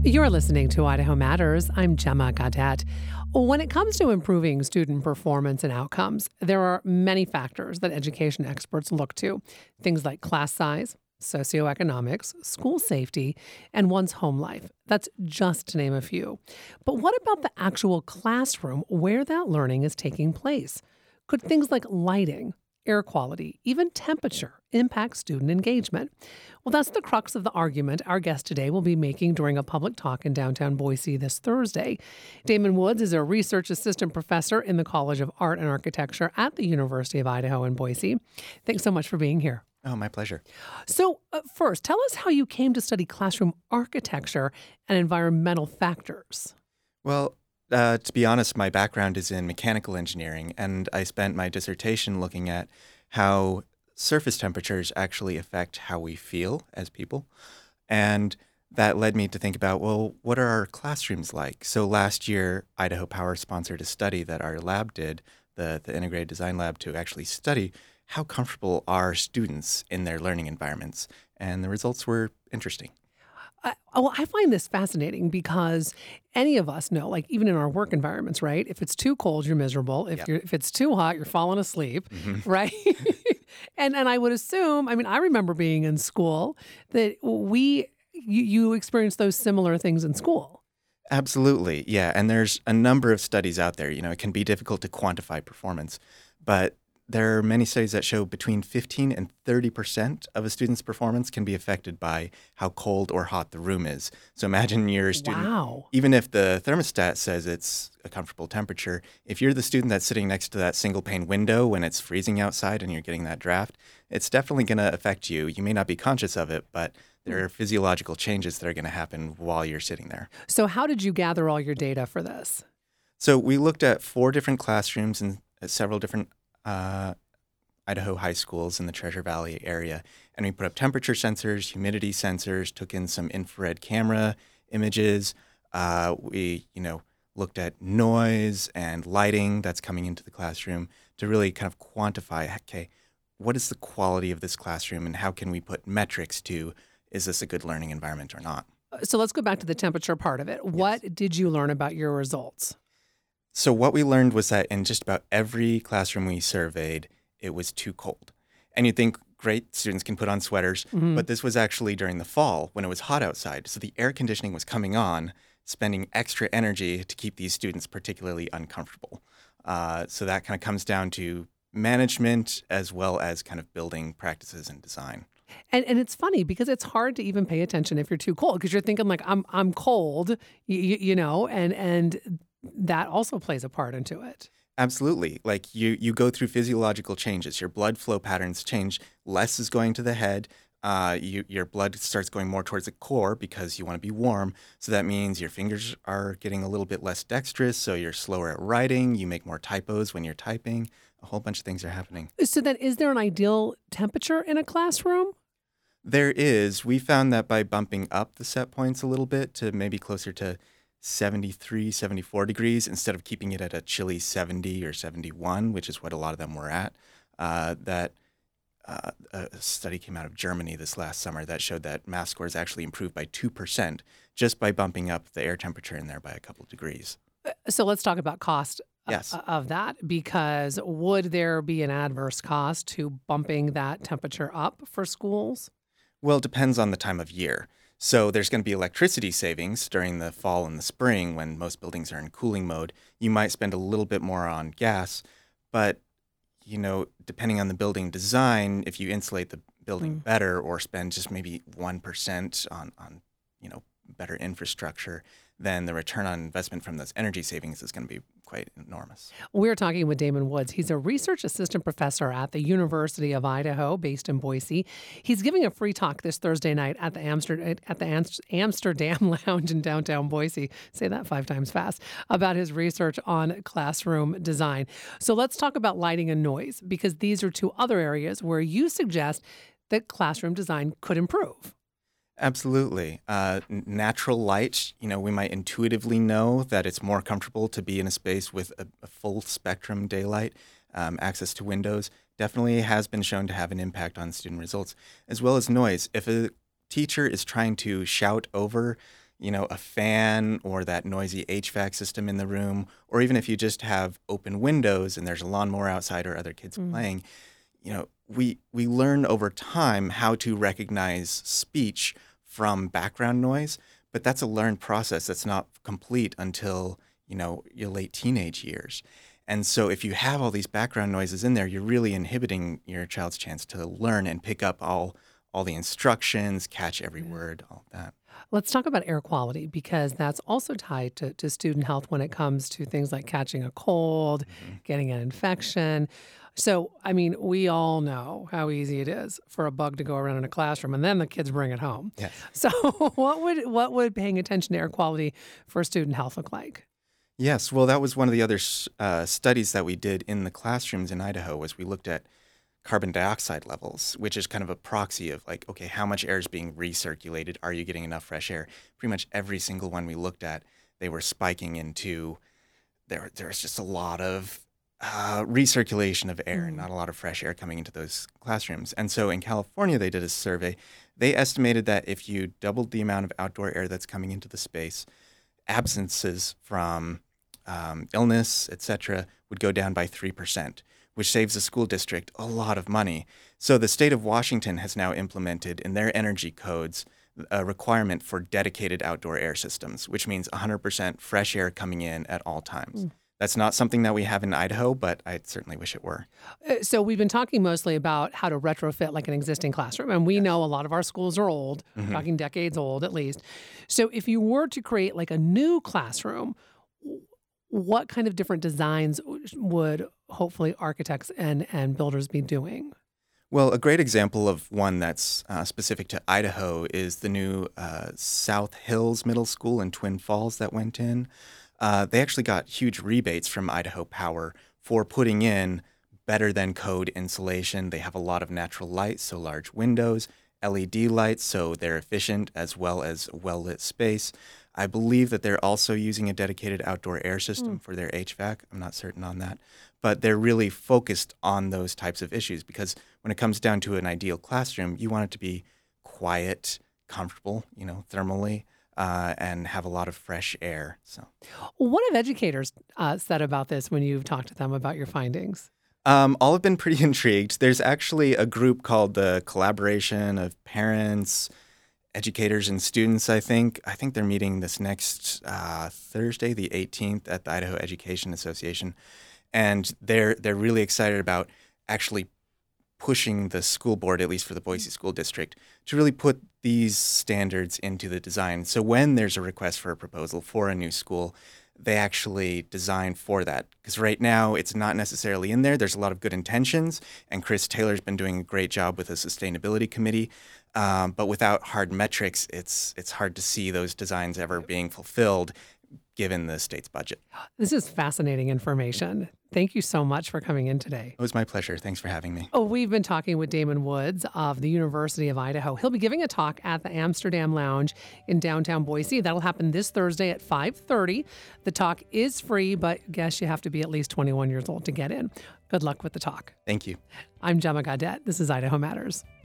You're listening to Idaho Matters. I'm Gemma Gaudette. When it comes to improving student performance and outcomes, there are many factors that education experts look to. Things like class size, socioeconomics, school safety, and one's home life. That's just to name a few. But what about the actual classroom where that learning is taking place? Could things like lighting, air quality, even temperature impact student engagement? Well, that's the crux of the argument our guest today will be making during a public talk in downtown Boise this Thursday. Damon Woods is a research assistant professor in the College of Art and Architecture at the University of Idaho in Boise. Thanks so much for being here. Oh, my pleasure. So first, tell us how you came to study classroom architecture and environmental factors. Well, to be honest, my background is in mechanical engineering, and I spent my dissertation looking at how surface temperatures actually affect how we feel as people. And that led me to think about, well, what are our classrooms like? So last year, Idaho Power sponsored a study that our lab did, the Integrated Design Lab, to actually study how comfortable are students in their learning environments. And the results were interesting. I find this fascinating because any of us know, like even in our work environments, right? If it's too cold, you're miserable. If it's too hot, you're falling asleep, right? and I would assume, I remember being in school that you experienced those similar things in school. Absolutely, yeah. And there's a number of studies out there. It can be difficult to quantify performance, but there are many studies that show between 15 and 30% of a student's performance can be affected by how cold or hot the room is. So imagine you're a student, Wow. Even if the thermostat says it's a comfortable temperature, if you're the student that's sitting next to that single pane window when it's freezing outside and you're getting that draft, it's definitely going to affect you. You may not be conscious of it, but there are physiological changes that are going to happen while you're sitting there. So how did you gather all your data for this? So we looked at 4 different classrooms in several different Idaho high schools in the Treasure Valley area. And we put up temperature sensors, humidity sensors, took in some infrared camera images. We looked at noise and lighting that's coming into the classroom to really kind of quantify, okay, what is the quality of this classroom and how can we put metrics to, is this a good learning environment or not? So let's go back to the temperature part of it. Yes. What did you learn about your results? So what we learned was that in just about every classroom we surveyed, it was too cold. And you'd think, great, students can put on sweaters, but this was actually during the fall when it was hot outside. So the air conditioning was coming on, spending extra energy to keep these students particularly uncomfortable. So that kind of comes down to management as well as kind of building practices and design. And it's funny because it's hard to even pay attention if you're too cold because you're thinking like I'm cold, and that also plays a part into it. Absolutely. Like you go through physiological changes. Your blood flow patterns change. Less is going to the head. Your blood starts going more towards the core because you want to be warm. So that means your fingers are getting a little bit less dexterous. So you're slower at writing. You make more typos when you're typing. A whole bunch of things are happening. So then is there an ideal temperature in a classroom? There is. We found that by bumping up the set points a little bit to maybe closer to 73, 74 degrees instead of keeping it at a chilly 70 or 71, which is what a lot of them were at. A study came out of Germany this last summer that showed that math scores actually improved by 2% just by bumping up the air temperature in there by a couple of degrees. So let's talk about cost Yes. of that, because would there be an adverse cost to bumping that temperature up for schools? Well, it depends on the time of year. So there's going to be electricity savings during the fall and the spring when most buildings are in cooling mode. You might spend a little bit more on gas, but depending on the building design, if you insulate the building better or spend just maybe 1% on better infrastructure, then the return on investment from those energy savings is going to be quite enormous. We're talking with Damon Woods. He's a research assistant professor at the University of Idaho, based in Boise. He's giving a free talk this Thursday night at the Amsterdam Lounge in downtown Boise. Say that 5 times fast, about his research on classroom design. So let's talk about lighting and noise, because these are 2 other areas where you suggest that classroom design could improve. Absolutely. Natural light, we might intuitively know that it's more comfortable to be in a space with a full spectrum daylight. Access to windows definitely has been shown to have an impact on student results, as well as noise. If a teacher is trying to shout over, a fan or that noisy HVAC system in the room, or even if you just have open windows and there's a lawnmower outside or other kids playing, we learn over time how to recognize speech from background noise, but that's a learned process that's not complete until, your late teenage years. And so if you have all these background noises in there, you're really inhibiting your child's chance to learn and pick up all the instructions, catch every word, all that. Let's talk about air quality because that's also tied to student health when it comes to things like catching a cold, getting an infection. So, I mean, we all know how easy it is for a bug to go around in a classroom and then the kids bring it home. Yes. So what would paying attention to air quality for student health look like? Yes, well, that was one of the other studies that we did in the classrooms in Idaho was we looked at carbon dioxide levels, which is kind of a proxy of like, okay, how much air is being recirculated? Are you getting enough fresh air? Pretty much every single one we looked at, they were spiking into, there's just a lot of recirculation of air and not a lot of fresh air coming into those classrooms. And so in California, they did a survey. They estimated that if you doubled the amount of outdoor air that's coming into the space, absences from illness, etc., would go down by 3%, which saves the school district a lot of money. So the state of Washington has now implemented in their energy codes a requirement for dedicated outdoor air systems, which means 100% fresh air coming in at all times. That's not something that we have in Idaho, but I certainly wish it were. So we've been talking mostly about how to retrofit like an existing classroom. And we know a lot of our schools are old, talking decades old at least. So if you were to create like a new classroom, what kind of different designs would hopefully architects and builders be doing? Well, a great example of one that's specific to Idaho is the new South Hills Middle School in Twin Falls that went in. They actually got huge rebates from Idaho Power for putting in better than code insulation. They have a lot of natural light, so large windows, LED lights, so they're efficient, as well as well-lit space. I believe that they're also using a dedicated outdoor air system for their HVAC. I'm not certain on that. But they're really focused on those types of issues because when it comes down to an ideal classroom, you want it to be quiet, comfortable, thermally, and have a lot of fresh air. So, what have educators said about this when you've talked to them about your findings? All have been pretty intrigued. There's actually a group called the Collaboration of Parents, Educators, and Students, I think. I think they're meeting this next Thursday, the 18th, at the Idaho Education Association. And they're really excited about actually pushing the school board, at least for the Boise School District, to really put these standards into the design. So when there's a request for a proposal for a new school, they actually design for that. Because right now, it's not necessarily in there. There's a lot of good intentions, and Chris Taylor's been doing a great job with the sustainability committee. But without hard metrics, it's hard to see those designs ever being fulfilled given the state's budget. This is fascinating information. Thank you so much for coming in today. It was my pleasure. Thanks for having me. Oh, we've been talking with Damon Woods of the University of Idaho. He'll be giving a talk at the Amsterdam Lounge in downtown Boise. That'll happen this Thursday at 5:30. The talk is free, but I guess you have to be at least 21 years old to get in. Good luck with the talk. Thank you. I'm Gemma Gaudette. This is Idaho Matters.